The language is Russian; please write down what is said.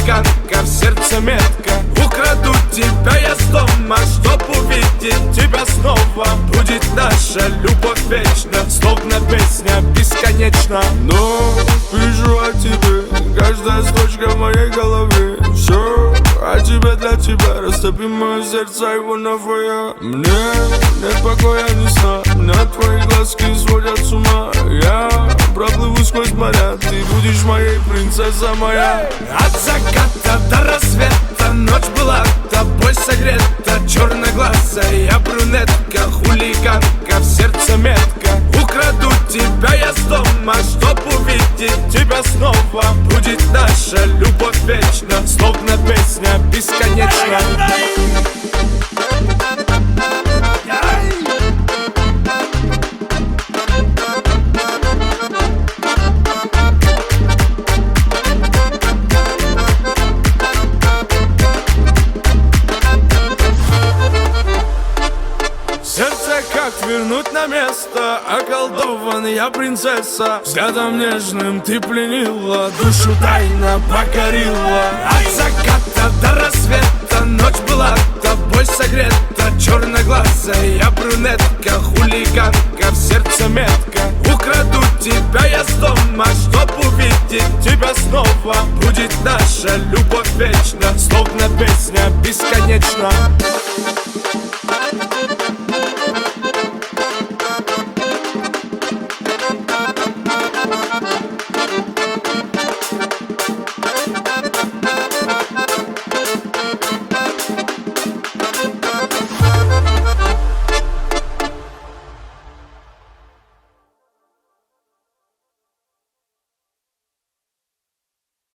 хулиганка, в сердце метка. Украду тебя я с дома, чтоб увидеть тебя снова. Будет наша любовь вечна, словно песня бесконечна. Но пишу о тебе, каждая строчка в моей голове. Все о тебе для тебя, растопи мое сердце, его новое. Мне нет покоя ни сна, меня твои глазки сводят с ума. Я проплыву сквозь моря, ты будешь моей, принцесса моя. От заката до рассвета ночь была тобой согрета. Черноглазая брюнетка, хулиганка, в сердце метка. Украду тебя я с дома, чтоб увидеть тебя снова. Будет наша любовь вечна, словно песня бесконечна. Сердце как вернуть на место, околдованная принцесса. Взглядом нежным ты пленила, душу тайно покорила. От заката до рассвета ночь была тобой согрета. Черноглазая брюнетка, хулиганка, в сердце метка. Украду тебя я с дома, чтоб увидеть тебя снова. Будет наша любовь вечна, словно песня бесконечна.